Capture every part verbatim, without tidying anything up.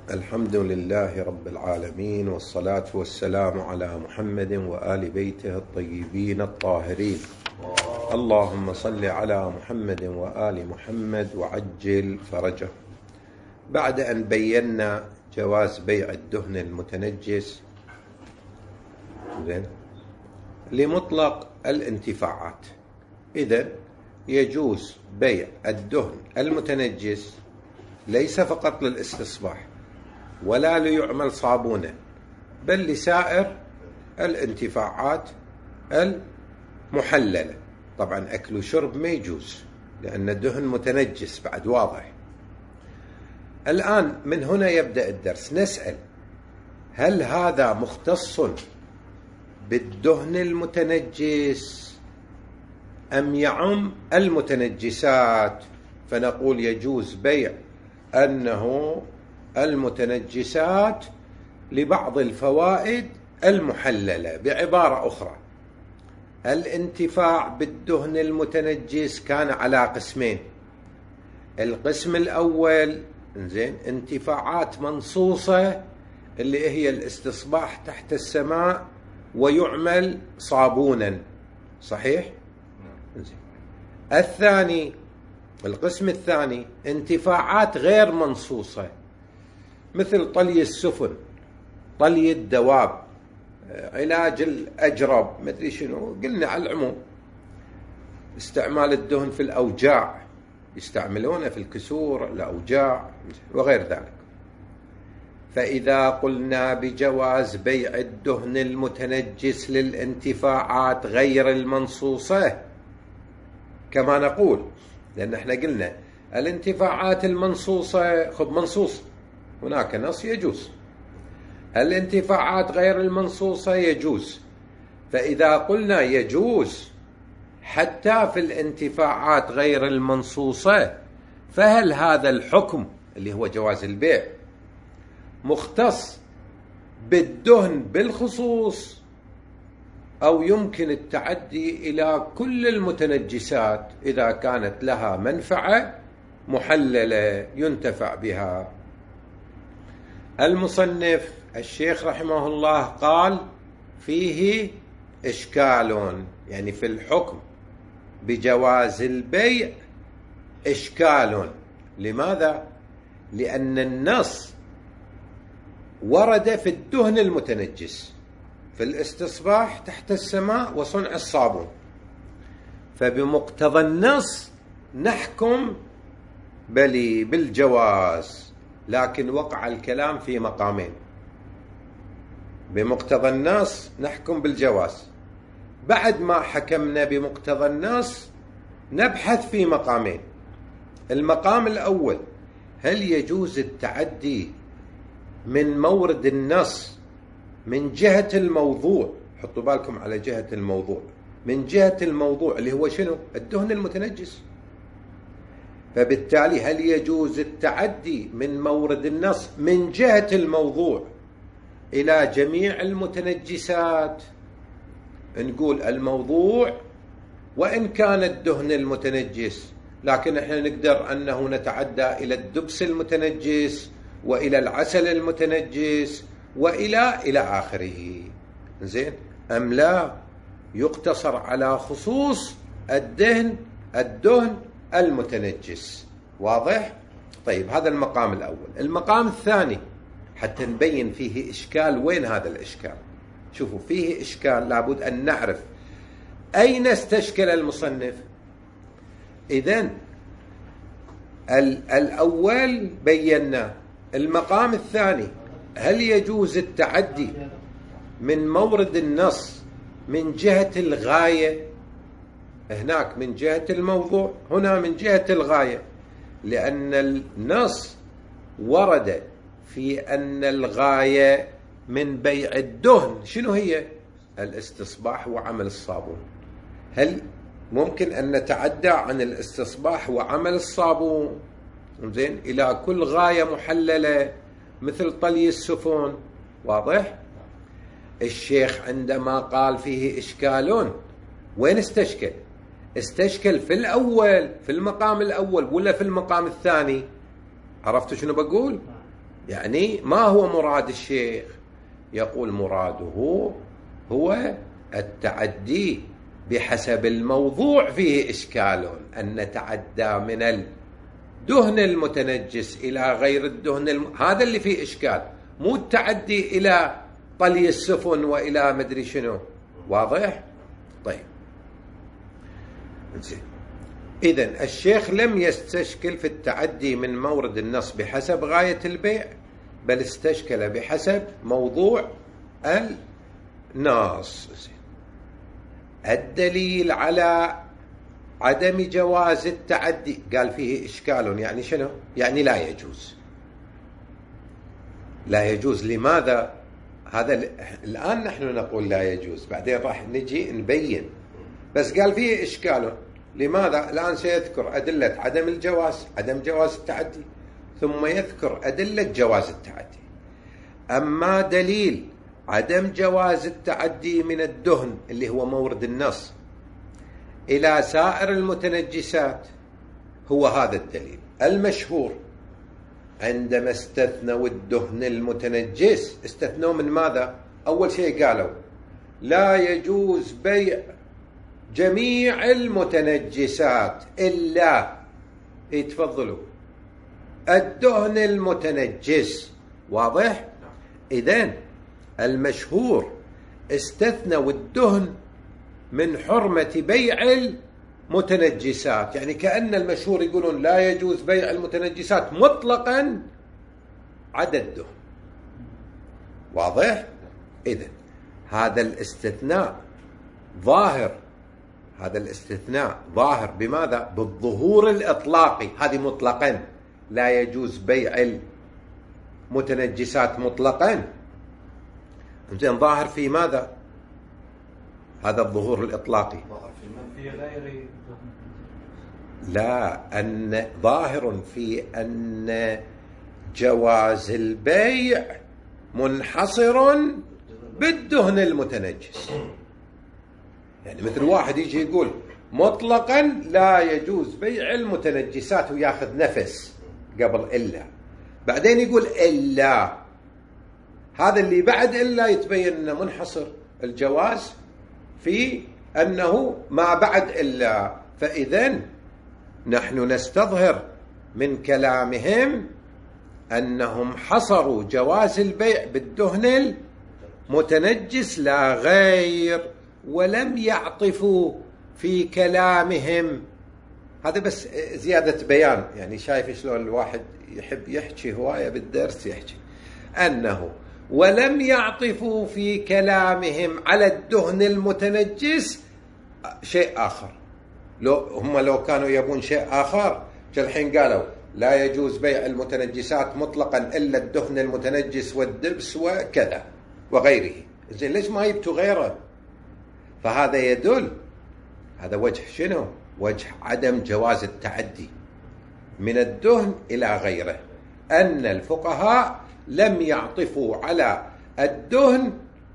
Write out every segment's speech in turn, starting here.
الحمد لله رب العالمين، والصلاة والسلام على محمد وآل بيته الطيبين الطاهرين. اللهم صل على محمد وآل محمد وعجل فرجه. بعد أن بينا جواز بيع الدهن المتنجس لمطلق الانتفاعات، إذن يجوز بيع الدهن المتنجس ليس فقط للاستصباح ولا ليعمل صابونا، بل لسائر الانتفاعات المحللة. طبعا أكل وشرب ما يجوز لأن الدهن متنجس بعد، واضح. الآن من هنا يبدأ الدرس. نسأل: هل هذا مختص بالدهن المتنجس أم يعم المتنجسات؟ فنقول يجوز بيع أنه المتنجسات لبعض الفوائد المحللة. بعبارة أخرى، الانتفاع بالدهن المتنجس كان على قسمين. القسم الأول زين انتفاعات منصوصة اللي هي الاستصباح تحت السماء ويعمل صابونا، صحيح؟ زين. الثاني القسم الثاني انتفاعات غير منصوصة، مثل طلي السفن، طلي الدواب، علاج الأجرب، مدري شنو، قلنا على العموم. استعمال الدهن في الأوجاع، يستعملونه في الكسور، الأوجاع وغير ذلك. فإذا قلنا بجواز بيع الدهن المتنجس للانتفاعات غير المنصوصة، كما نقول، لأن احنا قلنا الانتفاعات المنصوصة خذ منصوص، هناك نص يجوز. الانتفاعات غير المنصوصة يجوز. فإذا قلنا يجوز حتى في الانتفاعات غير المنصوصة، فهل هذا الحكم اللي هو جواز البيع مختص بالدهن بالخصوص، أو يمكن التعدي إلى كل المتنجسات إذا كانت لها منفعة محللة ينتفع بها؟ المصنف الشيخ رحمه الله قال فيه إشكال، يعني في الحكم بجواز البيع إشكال. لماذا؟ لأن النص ورد في الدهن المتنجس، في الاستصباح تحت السماء وصنع الصابون، فبمقتضى النص نحكم بلي بالجواز، لكن وقع الكلام في مقامين. بمقتضى النص نحكم بالجواز، بعد ما حكمنا بمقتضى النص نبحث في مقامين. المقام الأول: هل يجوز التعدي من مورد النص من جهة الموضوع؟ حطوا بالكم على جهة الموضوع، من جهة الموضوع اللي هو شنو؟ الدهن المتنجس. فبالتالي هل يجوز التعدي من مورد النص من جهة الموضوع إلى جميع المتنجسات؟ نقول الموضوع وإن كان الدهن المتنجس، لكن احنا نقدر أنه نتعدى إلى الدبس المتنجس وإلى العسل المتنجس وإلى إلى آخره. زين أم لا يقتصر على خصوص الدهن الدهن المتنجس؟ واضح؟ طيب، هذا المقام الأول. المقام الثاني حتى نبين فيه إشكال. وين هذا الإشكال؟ شوفوا، فيه إشكال لابد أن نعرف أين استشكل المصنف. إذن الأول بينا. المقام الثاني: هل يجوز التعدي من مورد النص من جهة الغاية؟ هناك من جهة الموضوع، هنا من جهة الغاية، لأن النص ورد في أن الغاية من بيع الدهن شنو هي؟ الاستصباح وعمل الصابون. هل ممكن أن نتعدى عن الاستصباح وعمل الصابون زين إلى كل غاية محللة مثل طلي السفن؟ واضح؟ الشيخ عندما قال فيه إشكال، وين استشكل؟ استشكل في الأول، في المقام الأول، ولا في المقام الثاني؟ عرفتوا شنو بقول؟ يعني ما هو مراد الشيخ؟ يقول مراده هو التعدي بحسب الموضوع فيه إشكال، أن نتعدى من الدهن المتنجس إلى غير الدهن الم... هذا اللي فيه إشكال، مو التعدي إلى طلي السفن وإلى مدري شنو. واضح؟ طيب زين. إذن الشيخ لم يستشكل في التعدي من مورد النص بحسب غاية البيع، بل استشكل بحسب موضوع النص. الدليل على عدم جواز التعدي قال فيه إشكال، يعني شنو؟ يعني لا يجوز. لا يجوز لماذا؟ هذا الآن نحن نقول لا يجوز، بعدين راح نجي نبين، بس قال فيه إشكال. لماذا؟ الآن سيذكر أدلة عدم الجواز، عدم جواز التعدي، ثم يذكر أدلة جواز التعدي. أما دليل عدم جواز التعدي من الدهن اللي هو مورد النص إلى سائر المتنجسات هو هذا الدليل المشهور. عندما استثنوا الدهن المتنجس استثنوا من ماذا؟ أول شيء قالوا لا يجوز بيع جميع المتنجسات إلا، يتفضلوا، الدهن المتنجس. واضح؟ إذن المشهور استثنوا الدهن من حرمة بيع المتنجسات، يعني كأن المشهور يقولون لا يجوز بيع المتنجسات مطلقا عدا الدهن. واضح؟ إذن هذا الاستثناء ظاهر، هذا الاستثناء ظاهر بماذا؟ بالظهور الإطلاقي. هذه مطلقا لا يجوز بيع المتنجسات مطلقا، زين، ظاهر في ماذا؟ هذا الظهور الإطلاقي في غير، لا، أن ظاهر في أن جواز البيع منحصر بالدهن المتنجس. يعني مثل واحد يجي يقول مطلقا لا يجوز بيع المتنجسات وياخذ نفس قبل إلا، بعدين يقول إلا، هذا اللي بعد إلا يتبين أنه منحصر الجواز في أنه ما بعد إلا. فإذن نحن نستظهر من كلامهم أنهم حصروا جواز البيع بالدهن المتنجس لا غير، ولم يعطفوا في كلامهم. هذا بس زيادة بيان، يعني شايف شلون الواحد يحب يحكي هواية بالدرس، يحكي أنه ولم يعطفوا في كلامهم على الدهن المتنجس شيء آخر. لو هم لو كانوا يبون شيء آخر كالحين قالوا لا يجوز بيع المتنجسات مطلقا إلا الدهن المتنجس والدبس وكذا وغيره، زين ليش ما يبتوا غيره؟ فهذا يدل، هذا وجه شنو؟ وجه عدم جواز التعدي من الدهن إلى غيره، أن الفقهاء لم يعطفوا على الدهن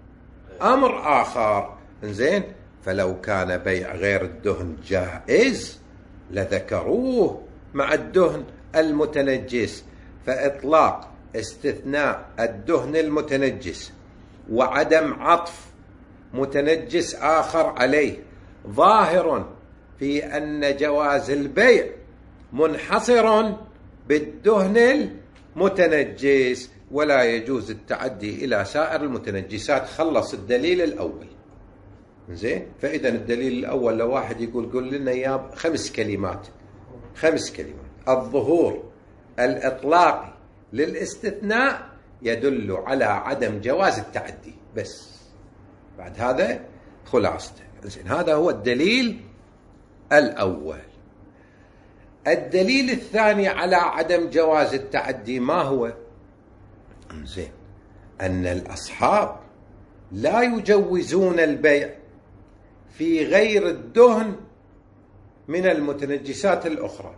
أمر آخر. زين، فلو كان بيع غير الدهن جائز لذكروه مع الدهن المتنجس. فإطلاق استثناء الدهن المتنجس وعدم عطف متنجس آخر عليه ظاهر في أن جواز البيع منحصر بالدهن المتنجس، ولا يجوز التعدي إلى سائر المتنجسات. خلص الدليل الأول. زين، فإذا الدليل الأول لو واحد يقول قل لنا يا خمس كلمات، خمس كلمات. الظهور الإطلاقي للاستثناء يدل على عدم جواز التعدي، بس بعد هذا خلاصته. زين، هذا هو الدليل الأول. الدليل الثاني على عدم جواز التعدي ما هو؟ زين، أن الأصحاب لا يجوزون البيع في غير الدهن من المتنجسات الأخرى.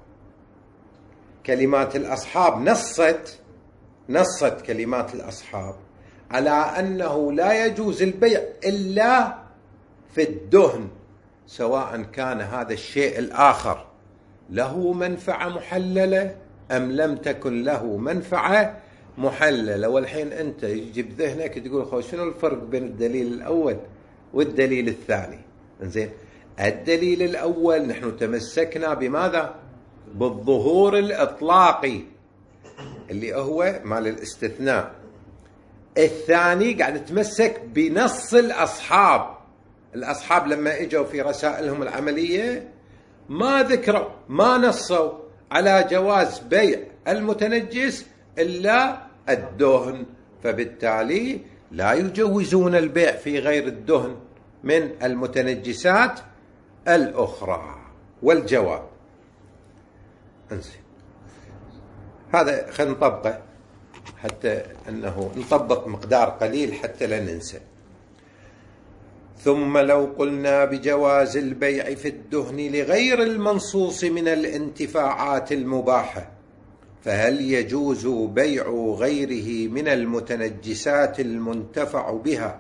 كلمات الأصحاب نصت نصت كلمات الأصحاب على أنه لا يجوز البيع إلا في الدهن، سواء كان هذا الشيء الآخر له منفعة محللة أم لم تكن له منفعة محللة. والحين أنت يجي بذهنك تقول خو شنو الفرق بين الدليل الأول والدليل الثاني؟ إنزين، الدليل الأول نحن تمسكنا بماذا؟ بالظهور الإطلاقي اللي هو مال الاستثناء. الثاني قاعد نتمسك بنص الأصحاب. الأصحاب لما اجوا في رسائلهم العملية ما ذكروا، ما نصوا على جواز بيع المتنجس إلا الدهن، فبالتالي لا يجوزون البيع في غير الدهن من المتنجسات الأخرى. والجواب انزين، هذا خلينا نطبقه حتى أنه نطبق مقدار قليل حتى لا ننسى. ثم لو قلنا بجواز البيع في الدهن لغير المنصوص من الانتفاعات المباحة، فهل يجوز بيع غيره من المتنجسات المنتفع بها؟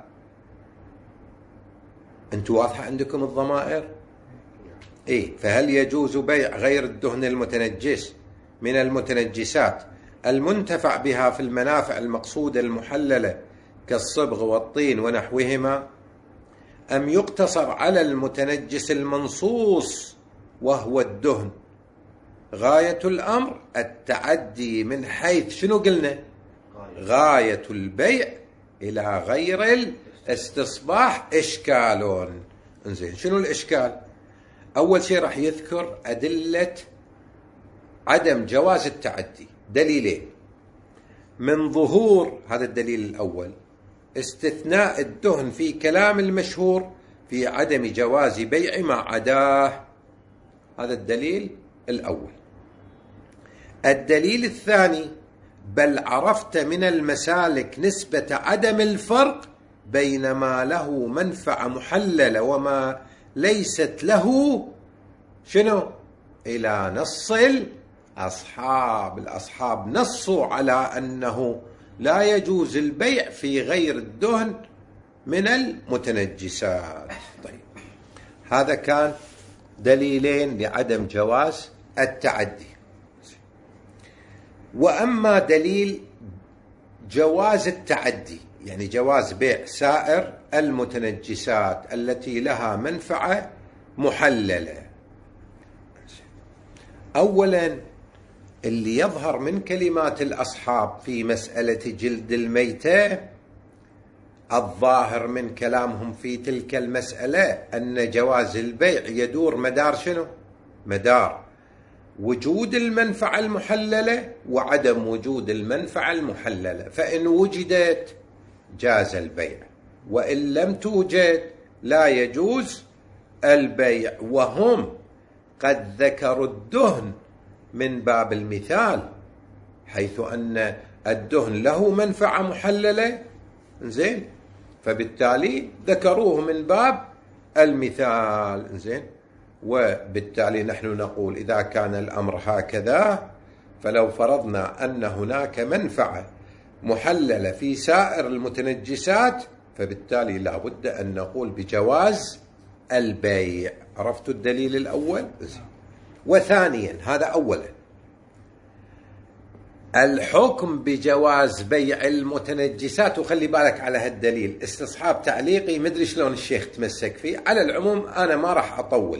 أنتوا واضحة عندكم الضمائر؟ إيه، فهل يجوز بيع غير الدهن المتنجس من المتنجسات المنتفع بها في المنافع المقصودة المحللة كالصبغ والطين ونحوهما، أم يقتصر على المتنجس المنصوص وهو الدهن؟ غاية الأمر التعدي من حيث شنو قلنا؟ غاية البيع إلى غير الاستصباح إشكال. انزين، شنو الإشكال؟ أول شيء راح يذكر أدلة عدم جواز التعدي، دليلين. من ظهور هذا الدليل الأول استثناء الدهن في كلام المشهور في عدم جواز بيع ما عداه، هذا الدليل الأول. الدليل الثاني بل عرفت من المسالك نسبة عدم الفرق بين ما له منفعة محللة وما ليست له شنو؟ إلى نص الأصحاب. الأصحاب نصوا على أنه لا يجوز البيع في غير الدهن من المتنجسات. طيب، هذا كان دليلين لعدم جواز التعدي. وأما دليل جواز التعدي، يعني جواز بيع سائر المتنجسات التي لها منفعة محللة. أولا، اللي يظهر من كلمات الأصحاب في مسألة جلد الميتة، الظاهر من كلامهم في تلك المسألة أن جواز البيع يدور مدار شنو؟ مدار وجود المنفعة المحللة وعدم وجود المنفعة المحللة، فإن وجدت جاز البيع، وإن لم توجد لا يجوز البيع. وهم قد ذكروا الدهن من باب المثال، حيث أن الدهن له منفعة محللة، زين، فبالتالي ذكروه من باب المثال، زين. وبالتالي نحن نقول إذا كان الأمر هكذا، فلو فرضنا أن هناك منفعة محللة في سائر المتنجسات، فبالتالي لا بد أن نقول بجواز البيع. عرفتوا الدليل الأول؟ وثانيا، هذا أولا، الحكم بجواز بيع المتنجسات. وخلي بالك على هالدليل استصحاب تعليقي، مدري شلون الشيخ تمسك فيه، على العموم أنا ما راح أطول.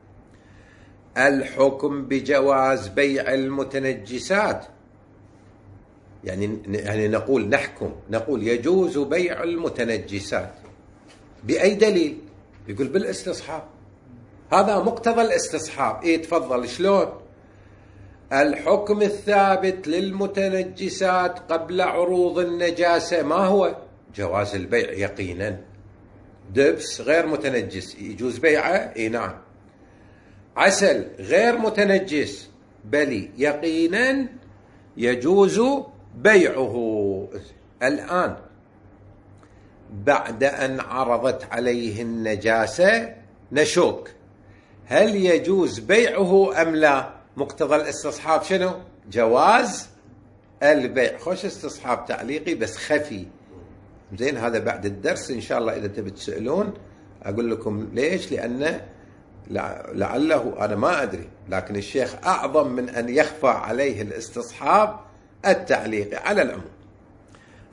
الحكم بجواز بيع المتنجسات، يعني يعني نقول نحكم نقول يجوز بيع المتنجسات بأي دليل؟ يقول بالاستصحاب، هذا مقتضى الاستصحاب. ايه تفضل، شلون؟ الحكم الثابت للمتنجسات قبل عروض النجاسة ما هو؟ جواز البيع يقينا. دبس غير متنجس يجوز بيعه؟ اي نعم. عسل غير متنجس بلي يقينا يجوز بيعه. الآن بعد أن عرضت عليه النجاسة نشوك، هل يجوز بيعه أم لا؟ مقتضى الاستصحاب شنو؟ جواز البيع. خوش استصحاب تعليقي بس خفي، زين. هذا بعد الدرس إن شاء الله إذا تبي تسألون أقول لكم ليش، لأن لعله أنا ما أدري، لكن الشيخ أعظم من أن يخفى عليه الاستصحاب التعليقي. على العموم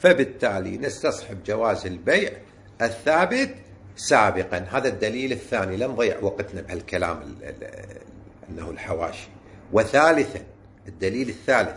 فبالتالي نستصحب جواز البيع الثابت سابقا. هذا الدليل الثاني، لا نضيع وقتنا بهالكلام أنه الحواشي. وثالثا الدليل الثالث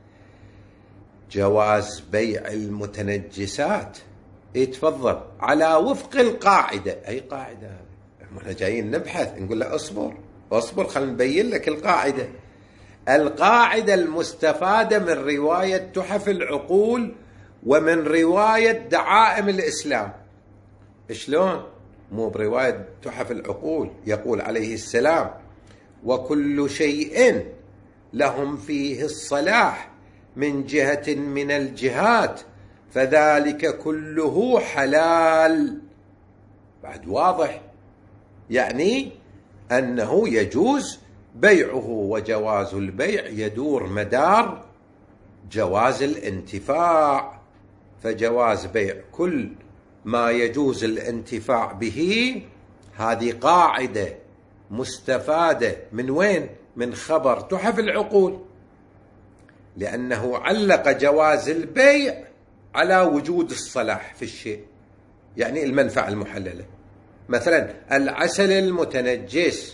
جواز بيع المتنجسات، يتفضل على وفق القاعدة. أي قاعدة؟ احنا جايين نبحث، نقول له اصبر اصبر خلينا نبين لك القاعدة. القاعدة المستفادة من رواية تحف العقول ومن رواية دعائم الإسلام. شلون؟ مو برواية تحف العقول يقول عليه السلام: وكل شيء لهم فيه الصلاح من جهة من الجهات فذلك كله حلال. بعد واضح، يعني أنه يجوز بيعه، وجواز البيع يدور مدار جواز الانتفاع. فجواز بيع كل ما يجوز الانتفاع به، هذه قاعدة مستفادة من وين؟ من خبر تحف العقول، لأنه علق جواز البيع على وجود الصلاح في الشيء، يعني المنفعة المحللة. مثلا العسل المتنجس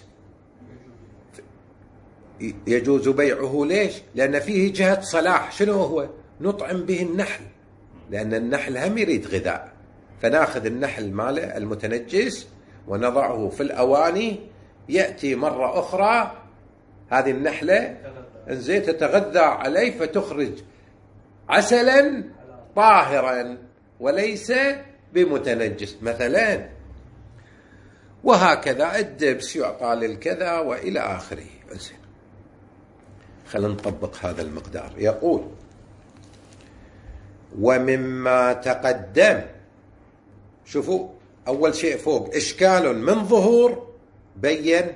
يجوز بيعه، ليش؟ لأن فيه جهة صلاح. شنو هو؟ نطعم به النحل، لأن النحل هم يريد غذاء، فناخذ النحل ماله المتنجس ونضعه في الأواني، يأتي مرة أخرى هذه النحلة انزين تتغذى عليه فتخرج عسلا طاهرا وليس بمتنجس مثلا. وهكذا الدبس يعطى للكذا وإلى آخره. انزين خلينا نطبق هذا المقدار. يقول: ومما تقدم، شوفوا أول شيء فوق إشكال من ظهور بين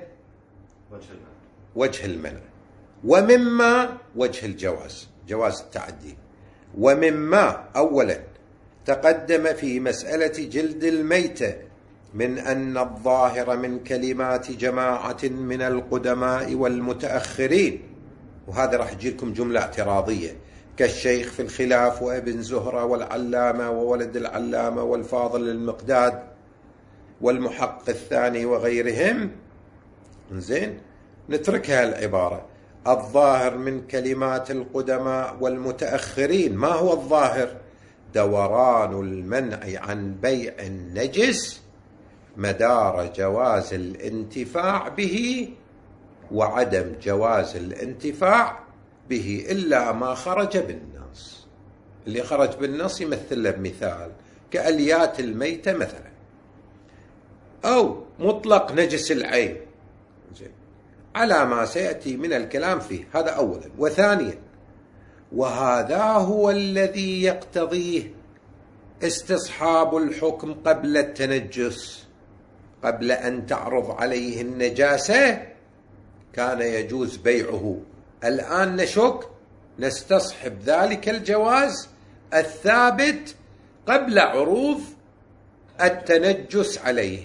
وجه المنع، ومما وجه الجواز، جواز التعدي. ومما أولا تقدم في مسألة جلد الميتة من أن الظاهر من كلمات جماعة من القدماء والمتأخرين، وهذا راح يجيكم جملة اعتراضية كالشيخ في الخلاف وابن زهرة والعلامة وولد العلامة والفاضل المقداد والمحقق الثاني وغيرهم. زين نتركها العبارة الظاهر من كلمات القدماء والمتأخرين. ما هو الظاهر؟ دوران المنع عن بيع النجس مدار جواز الانتفاع به وعدم جواز الانتفاع به إلا ما خرج بالنص. اللي خرج بالنص يمثل له بمثال كأليات الميتة مثلا، أو مطلق نجس العين على ما سيأتي من الكلام فيه. هذا أولا. وثانيا وهذا هو الذي يقتضيه استصحاب الحكم قبل التنجس. قبل أن تعرض عليه النجاسة كان يجوز بيعه، الآن نشك نستصحب ذلك الجواز الثابت قبل عروض التنجس عليه.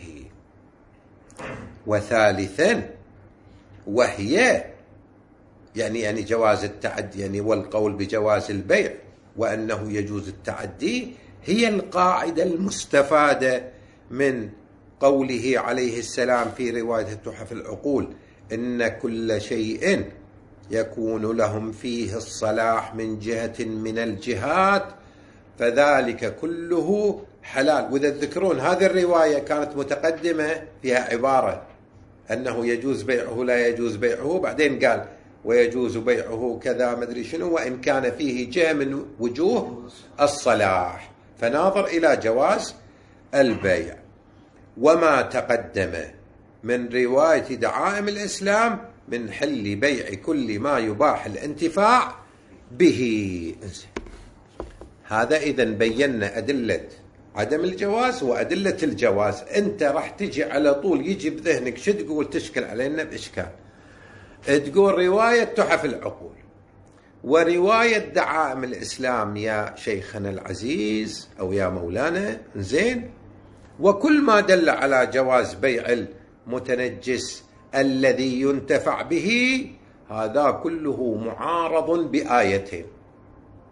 وثالثا وهي يعني يعني جواز التعدي، يعني والقول بجواز البيع وأنه يجوز التعدي، هي القاعدة المستفادة من قوله عليه السلام في رواية تحف العقول: إن كل شيء يكون لهم فيه الصلاح من جهة من الجهات فذلك كله حلال. وإذا تذكرون هذه الرواية كانت متقدمة فيها عبارة أنه يجوز بيعه لا يجوز بيعه، بعدين قال ويجوز بيعه كذا مدري شنو وإن كان فيه جهة من وجوه الصلاح، فناظر إلى جواز البيع. وما تقدم من رواية دعائم الإسلام من حل بيع كل ما يباح الانتفاع به. هذا إذن بينا أدلة عدم الجواز وأدلة الجواز. أنت راح تجي على طول يجي بذهنك شو تقول؟ تشكل علينا بإشكال. تقول رواية تحف العقول ورواية دعائم الإسلام يا شيخنا العزيز أو يا مولانا، زين، وكل ما دل على جواز بيع المتنجس الذي ينتفع به هذا كله معارض بآيتين.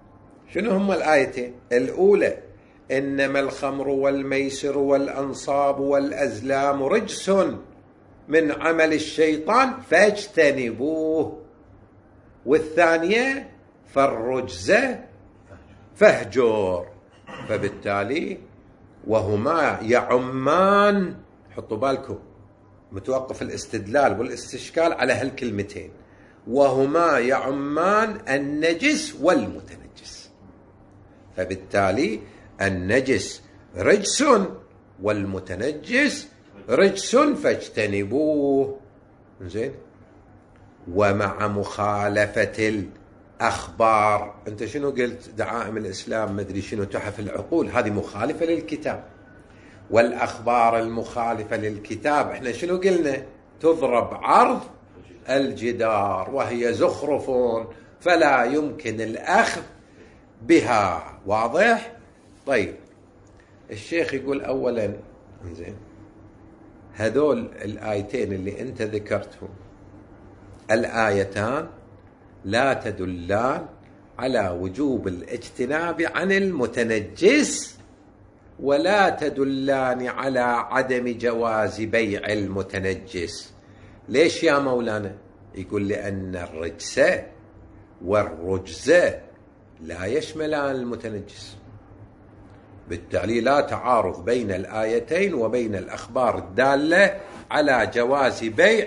شنو هم الآيتين؟ الأولى إنما الخمر والميسر والأنصاب والأزلام رجس من عمل الشيطان فاجتنبوه، والثانية فالرجز فاهجر. فبالتالي وهما يعمان، حطوا بالكم متوقف الاستدلال والاستشكال على هالكلمتين، وهما يعمان النجس والمتنجس. فبالتالي النجس رجس والمتنجس رجس فاجتنبوه. زين. ومع مخالفة الأخبار، أنت شنو قلت؟ دعائم الإسلام مدري شنو تحف العقول، هذه مخالفة للكتاب. والأخبار المخالفة للكتاب احنا شنو قلنا؟ تضرب عرض الجدار وهي زخرف فلا يمكن الأخذ بها. واضح؟ طيب الشيخ يقول أولا زين هذول الآيتين اللي أنت ذكرتهم الآيتان لا تدلان على وجوب الاجتناب عن المتنجس، ولا تدلان على عدم جواز بيع المتنجس. ليش يا مولانا؟ يقول لأن الرجس والرجز لا يشملان المتنجس، بالتالي لا تعارض بين الآيتين وبين الأخبار الدالة على جواز بيع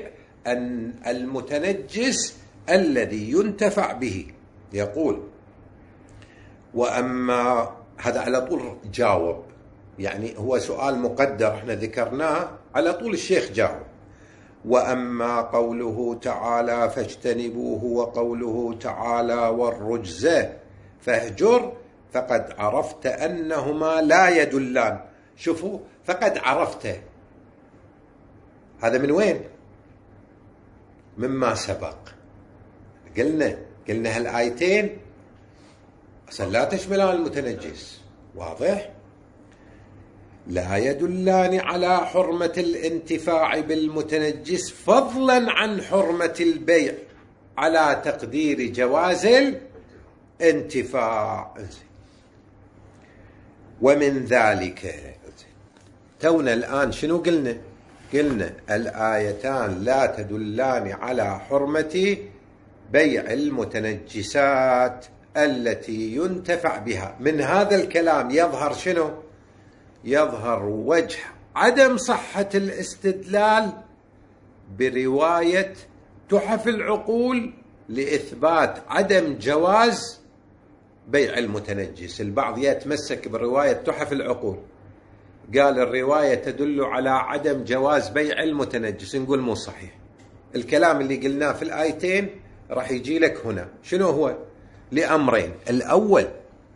المتنجس الذي ينتفع به. يقول وأما هذا على طول جاوب، يعني هو سؤال مقدر احنا ذكرناه على طول الشيخ جاوب. وأما قوله تعالى فاجتنبوه وقوله تعالى والرجز فاهجر فقد عرفت أنهما لا يدلان. شوفوا، فقد عرفت هذا من وين؟ مما سبق. قلنا قلنا هالآيتين أصلا لا تشملان المتنجس. واضح؟ لا يدلان على حرمة الانتفاع بالمتنجس فضلا عن حرمة البيع على تقدير جواز الانتفاع. ومن ذلك تونا الآن شنو قلنا؟ قلنا الآيتان لا تدلان على حرمة بيع المتنجسات التي ينتفع بها. من هذا الكلام يظهر شنو؟ يظهر وجه عدم صحة الاستدلال برواية تحف العقول لإثبات عدم جواز بيع المتنجس. البعض يتمسك برواية تحف العقول، قال الرواية تدل على عدم جواز بيع المتنجس. نقول مو صحيح. الكلام اللي قلناه في الآيتين راح يجي لك هنا. شنو هو؟ لأمرين. الأول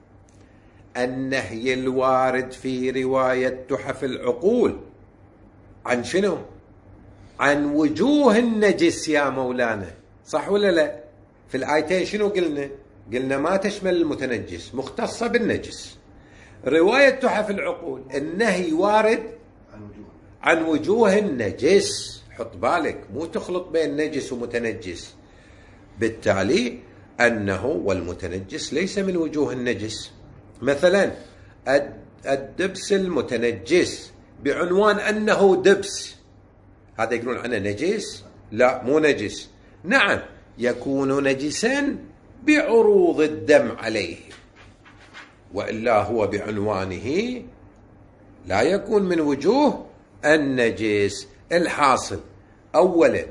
النهي الوارد في رواية تحف العقول عن شنو؟ عن وجوه النجس يا مولانا، صح ولا لا؟ في الآيتين شنو قلنا؟ قلنا ما تشمل المتنجس، مختصة بالنجس. رواية تحف العقول النهي وارد عن وجوه النجس. حط بالك، مو تخلط بين نجس ومتنجس. بالتالي أنه والمتنجس ليس من وجوه النجس. مثلا الدبس المتنجس بعنوان أنه دبس، هذا يقولون عنه نجس؟ لا، مو نجس. نعم يكون نجسا بعروض الدم عليه، وإلا هو بعنوانه لا يكون من وجوه النجس. الحاصل أولا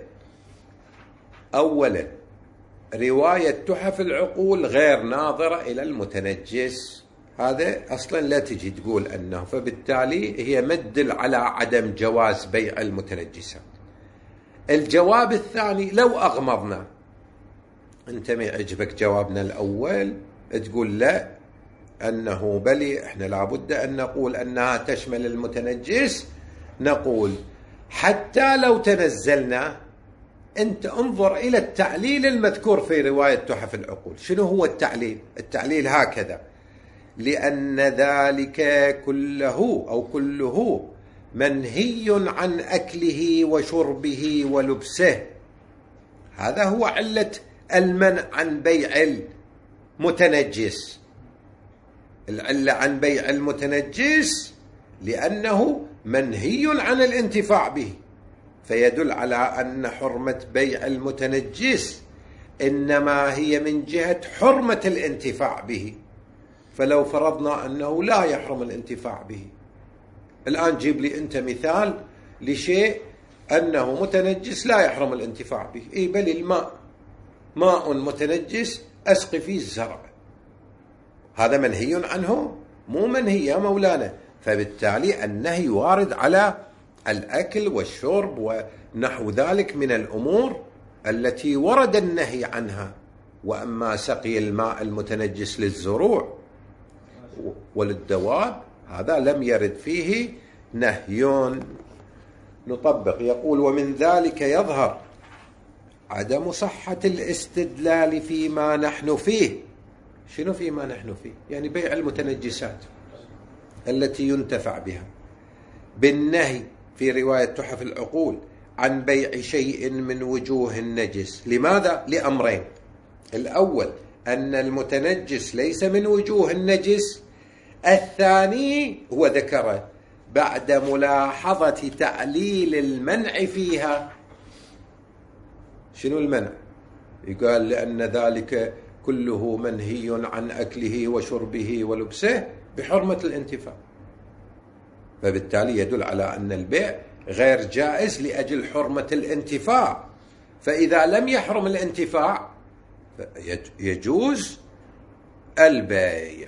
أولا رواية تحف العقول غير ناظرة إلى المتنجس، هذا أصلا لا تجي تقول أنه، فبالتالي هي مدل على عدم جواز بيع المتنجسات. الجواب الثاني لو أغمضنا، أنت ما يعجبك جوابنا الأول تقول لا أنه بلي إحنا لابد أن نقول أنها تشمل المتنجس، نقول حتى لو تنزلنا أنت انظر إلى التعليل المذكور في رواية تحف العقول. شنو هو التعليل؟ التعليل هكذا: لأن ذلك كله أو كله منهي عن أكله وشربه ولبسه. هذا هو علة المنع عن بيع المتنجس. العلة عن بيع المتنجس لأنه منهي عن الانتفاع به، فيدل على أن حرمة بيع المتنجس إنما هي من جهة حرمة الانتفاع به. فلو فرضنا أنه لا يحرم الانتفاع به، الآن جيب لي أنت مثال لشيء أنه متنجس لا يحرم الانتفاع به. إيه بل الماء ماء متنجس أسقي فيه الزرع، هذا منهي عنه؟ مو منهي يا مولانا. فبالتالي النهي وارد على الأكل والشرب ونحو ذلك من الأمور التي ورد النهي عنها. وأما سقي الماء المتنجس للزروع وللدواب هذا لم يرد فيه نهي. نطبق. يقول: ومن ذلك يظهر عدم صحة الاستدلال فيما نحن فيه. شنو فيما نحن فيه؟ يعني بيع المتنجسات التي ينتفع بها بالنهي في رواية تحف العقول عن بيع شيء من وجوه النجس. لماذا؟ لأمرين: الأول أن المتنجس ليس من وجوه النجس، الثاني هو ذكره بعد ملاحظة تعليل المنع فيها. شنو المنع؟ يقال لأن ذلك كله منهي عن أكله وشربه ولبسه بحرمة الانتفاع، فبالتالي يدل على أن البيع غير جائز لأجل حرمة الانتفاع. فإذا لم يحرم الانتفاع يجوز البيع.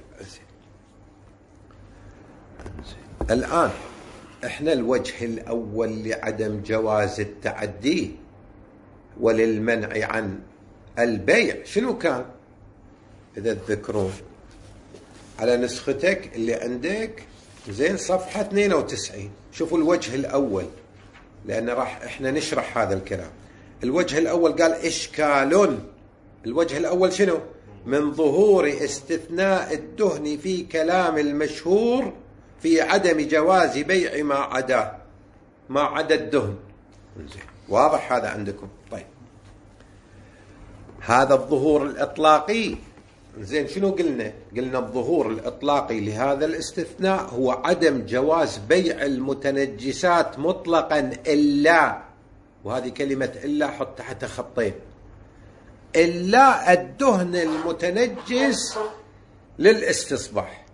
الآن احنا الوجه الأول لعدم جواز التعدي وللمنع عن البيع شنو كان؟ إذا تذكرون على نسختك اللي عندك زين صفحة اثنين وتسعين، شوفوا الوجه الأول، لأن راح احنا نشرح هذا الكلام. الوجه الأول قال إشكال. الوجه الأول شنو؟ من ظهور استثناء الدهن في كلام المشهور في عدم جواز بيع ما عداه، ما عدا الدهن. واضح هذا عندكم؟ طيب، هذا الظهور الإطلاقي. زين شنو قلنا؟ قلنا الظهور الإطلاقي لهذا الاستثناء هو عدم جواز بيع المتنجسات مطلقا إلا، وهذه كلمة إلا حط تحت خطين، إلا الدهن المتنجس للاستصباح.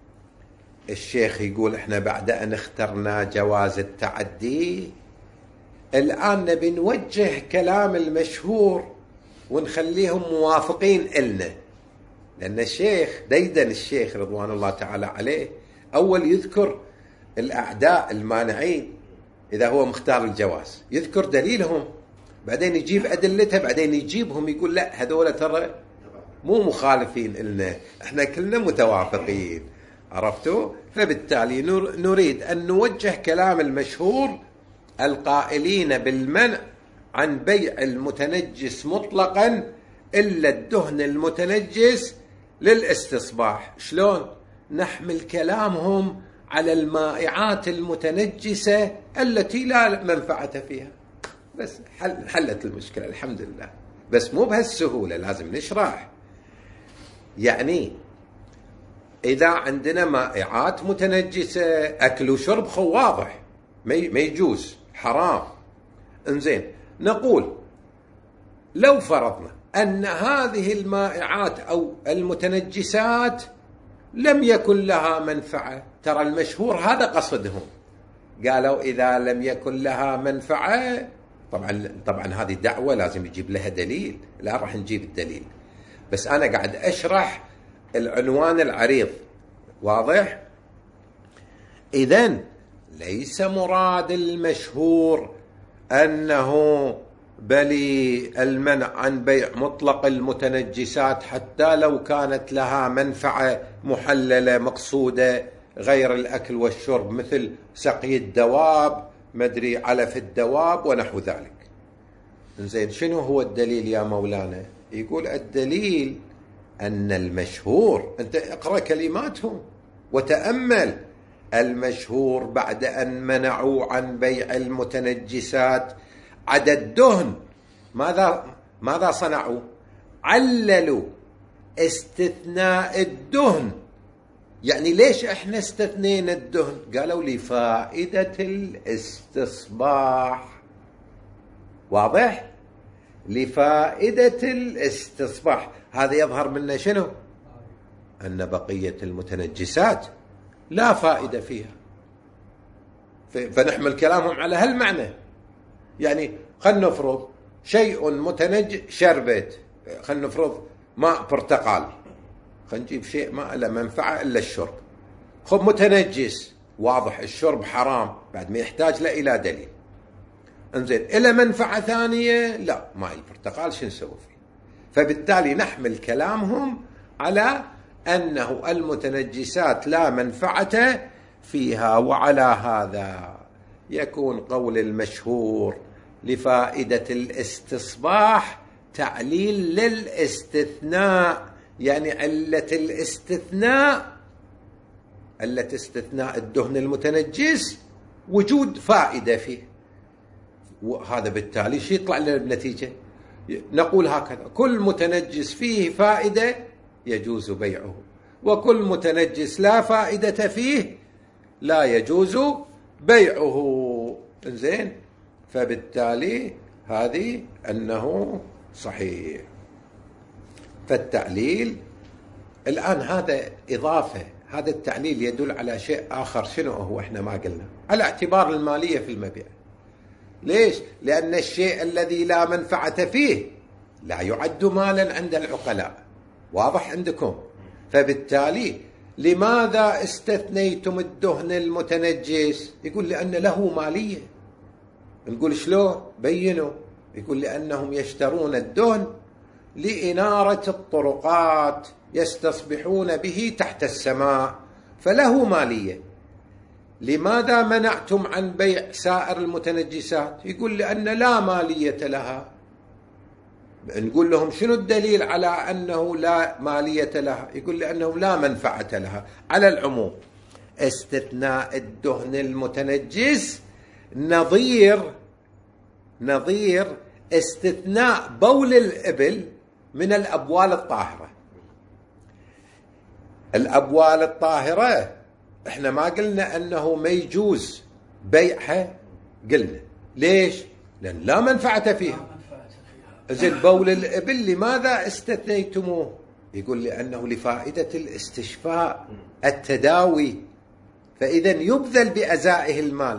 الشيخ يقول احنا بعد أن اخترنا جواز التعدي الآن نبي نوجه كلام المشهور ونخليهم موافقين إلنا، لأن الشيخ ديدن الشيخ رضوان الله تعالى عليه أول يذكر الأعداء المانعين إذا هو مختار الجواز، يذكر دليلهم، بعدين يجيب أدلتها، بعدين يجيبهم يقول لا هذول ترى مو مخالفين إلنا، احنا كلنا متوافقين. عرفتوا؟ فبالتالي نريد أن نوجه كلام المشهور القائلين بالمنع عن بيع المتنجس مطلقا إلا الدهن المتنجس للاستصباح. شلون؟ نحمل كلامهم على المائعات المتنجسة التي لا منفعة فيها، بس حل حلت المشكلة الحمد لله. بس مو بهالسهولة، لازم نشرح. يعني إذا عندنا مائعات متنجسة أكل وشرب خو واضح ما يجوز، حرام. انزين نقول لو فرضنا أن هذه المائعات أو المتنجسات لم يكن لها منفعة، ترى المشهور هذا قصدهم، قالوا إذا لم يكن لها منفعة، طبعا طبعا هذه دعوة لازم يجيب لها دليل، لا راح نجيب الدليل، بس أنا قاعد أشرح العنوان العريض. واضح؟ إذن ليس مراد المشهور أنه بلي المنع عن بيع مطلق المتنجسات حتى لو كانت لها منفعة محللة مقصودة غير الأكل والشرب، مثل سقي الدواب، مدري علف الدواب ونحو ذلك. زين شنو هو الدليل يا مولانا؟ يقول الدليل أن المشهور، أنت اقرأ كلماتهم وتأمل، المشهور بعد أن منعوا عن بيع المتنجسات عدا الدهن ماذا ماذا صنعوا؟ عللوا استثناء الدهن يعني ليش احنا استثنينا الدهن؟ قالوا لفائدة الاستصباح. واضح؟ لفائدة الاستصباح. هذا يظهر منا شنو؟ أن بقية المتنجسات لا فائدة فيها، فنحمل كلامهم على هالمعنى. يعني خلنا نفرض شيء متنجس، شربت، خلنا نفرض ماء برتقال، خلنا نجيب شيء ما له منفعة إلا الشرب، خب متنجس، واضح الشرب حرام بعد ما يحتاج له إلى دليل. انزين إلى منفعة ثانية؟ لا، ماء البرتقال شو نسوي فيه؟ فبالتالي نحمل كلامهم على أنه المتنجسات لا منفعة فيها. وعلى هذا يكون قول المشهور لفائدة الاستصباح تعليل للاستثناء، يعني علة الاستثناء، علة استثناء الدهن المتنجس وجود فائدة فيه. وهذا بالتالي شو يطلع لنا بنتيجة؟ نقول هكذا: كل متنجس فيه فائدة يجوز بيعه، وكل متنجس لا فائدة فيه لا يجوز بيعه. زين، فبالتالي هذه أنه صحيح. فالتعليل الآن هذا إضافة، هذا التعليل يدل على شيء آخر. شنو هو؟ إحنا ما قلنا على اعتبار المالية في المبيع. ليش؟ لأن الشيء الذي لا منفعة فيه لا يعد مالا عند العقلاء. واضح عندكم؟ فبالتالي لماذا استثنيتم الدهن المتنجس؟ يقول لأن له مالية. نقول شلون؟ بينوا. يقول لأنهم يشترون الدهن لإنارة الطرقات، يستصبحون به تحت السماء، فله مالية. لماذا منعتم عن بيع سائر المتنجسات؟ يقول لأن لا مالية لها. نقول لهم شنو الدليل على أنه لا مالية لها؟ يقول لأنه لا منفعة لها. على العموم استثناء الدهن المتنجس نظير نظير استثناء بول الإبل من الأبوال الطاهرة. الأبوال الطاهرة احنا ما قلنا أنه ما يجوز بيعها، قلنا ليش؟ لأن لا منفعة فيها. زين بول الإبل لماذا استثنيتموه؟ يقول لأنه لفائدة الاستشفاء، التداوي، فإذا يبذل بأزائه المال.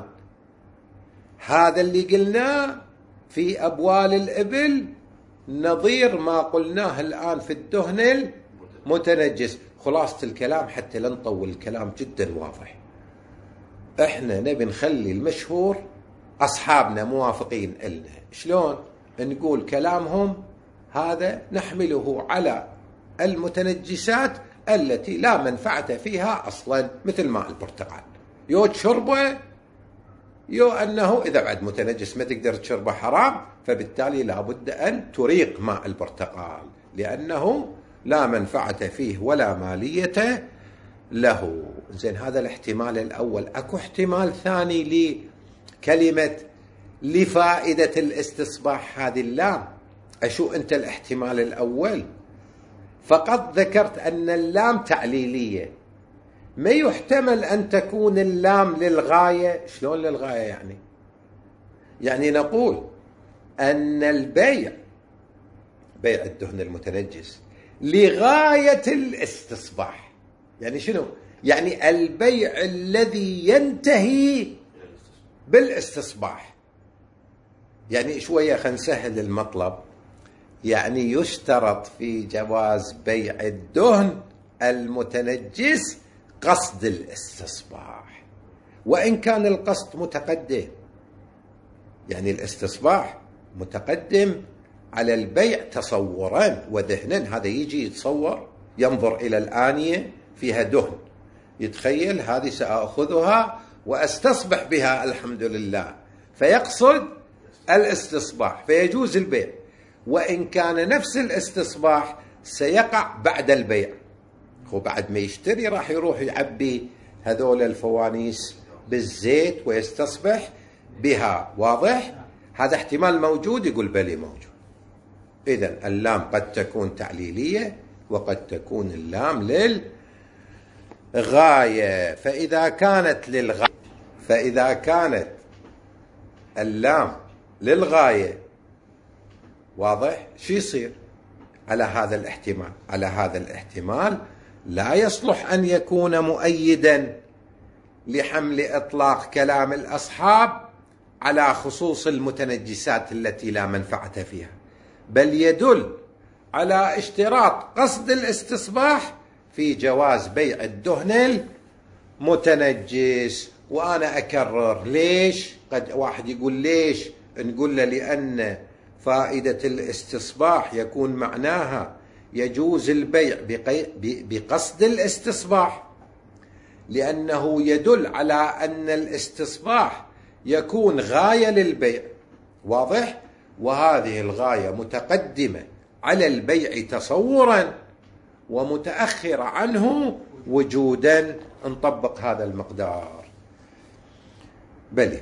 هذا اللي قلناه في أبوال الإبل نظير ما قلناه الآن في الدهن المتنجس. خلاصة الكلام حتى لا نطول الكلام جدا واضح، احنا نبي نخلي المشهور أصحابنا موافقين لنا. شلون؟ نقول كلامهم هذا نحمله على المتنجسات التي لا منفعة فيها أصلا، مثل ماء البرتقال، يو تشربه يو أنه إذا بعد متنجس ما تقدر تشربه حرام، فبالتالي لابد أن تريق ماء البرتقال لأنه لا منفعة فيه ولا مالية له. زين، هذا الاحتمال الأول. أكو احتمال ثاني لكلمة لفائدة الاستصباح هذه اللام. أشو أنت الاحتمال الأول؟ فقط ذكرت أن اللام تعليلية، ما يحتمل أن تكون اللام للغاية. شلون للغاية يعني؟ يعني نقول أن البيع، بيع الدهن المتنجس، لغاية الاستصباح. يعني شنو؟ يعني البيع الذي ينتهي بالاستصباح. يعني شوية خلينا نسهل المطلب. يعني يشترط في جواز بيع الدهن المتنجس قصد الاستصباح، وإن كان القصد متقدم. يعني الاستصباح متقدم على البيع تصورا وذهنا. هذا يجي يتصور، ينظر إلى الآنية فيها دهن، يتخيل هذه سأخذها وأستصبح بها الحمد لله، فيقصد الاستصباح، فيجوز البيع. وإن كان نفس الاستصباح سيقع بعد البيع، وبعد ما يشتري راح يروح يعبي هذول الفوانيس بالزيت ويستصبح بها. واضح؟ هذا احتمال موجود. يقول بلي موجود. إذن اللام قد تكون تعليلية وقد تكون اللام غاية. فإذا كانت للغاية فإذا كانت اللام للغاية، واضح شو يصير على هذا الاحتمال؟ على هذا الاحتمال لا يصلح أن يكون مؤيدا لحمل إطلاق كلام الأصحاب على خصوص المتنجسات التي لا منفعة فيها، بل يدل على اشتراط قصد الاستصباح في جواز بيع الدهن المتنجس. وأنا أكرر ليش؟ قد واحد يقول ليش؟ نقول له لأن فائدة الاستصباح يكون معناها يجوز البيع بقصد الاستصباح، لأنه يدل على أن الاستصباح يكون غاية للبيع، واضح؟ وهذه الغاية متقدمة على البيع تصورا ومتأخرة عنه وجودا. نطبق هذا المقدار. بل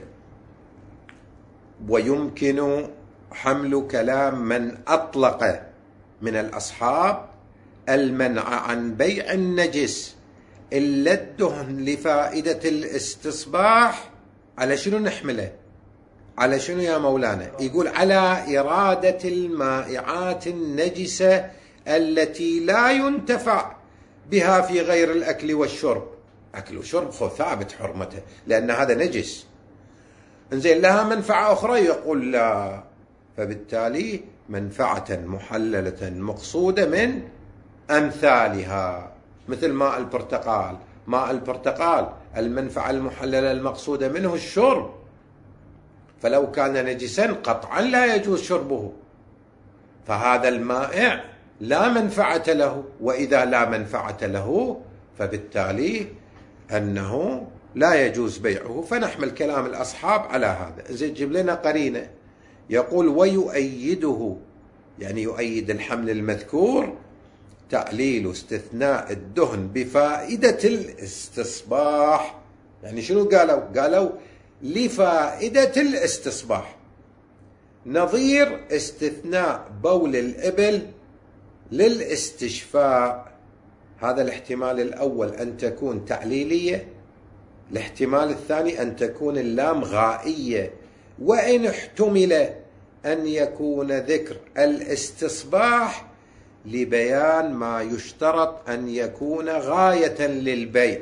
ويمكن حمل كلام من أطلق من الأصحاب المنع عن بيع النجس إلا الدهن لفائدة الاستصباح. على شنو نحمله؟ على شنو يا مولانا؟ يقول على إرادة المائعات النجسة التي لا ينتفع بها في غير الأكل والشرب. أكل وشرب خو ثابت حرمته لأن هذا نجس. إنزين لها منفعة أخرى؟ يقول لا. فبالتالي منفعة محللة مقصودة من أمثالها، مثل ماء البرتقال. ماء البرتقال المنفعة المحللة المقصودة منه الشرب، فلو كان نجسا قطعا لا يجوز شربه. فهذا المائع لا منفعة له، وإذا لا منفعة له فبالتالي أنه لا يجوز بيعه. فنحمل كلام الأصحاب على هذا. زي جيب لنا قرينة. يقول ويؤيده، يعني يؤيد الحمل المذكور تعليل استثناء الدهن بفائدة الاستصباح. يعني شنو قالوا؟ قالوا لفائدة الاستصباح، نظير استثناء بول الإبل للاستشفاء. هذا الاحتمال الأول أن تكون تعليلية، الاحتمال الثاني أن تكون اللام غائية. وإن احتمل أن يكون ذكر الاستصباح لبيان ما يشترط أن يكون غاية للبيع.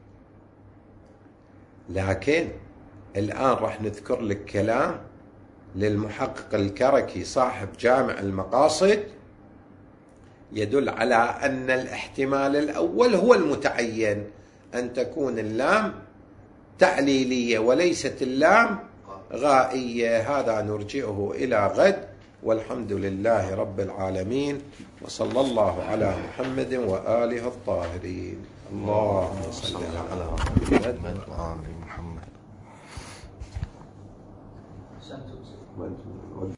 لكن الآن راح نذكر لك كلام للمحقق الكركي صاحب جامع المقاصد يدل على أن الاحتمال الأول هو المتعين، أن تكون اللام تعليلية وليست اللام غائية. هذا نرجئه إلى غد، والحمد لله رب العالمين، وصلى الله على محمد وآله الطاهرين. اللهم صل على محمد وآل محمد.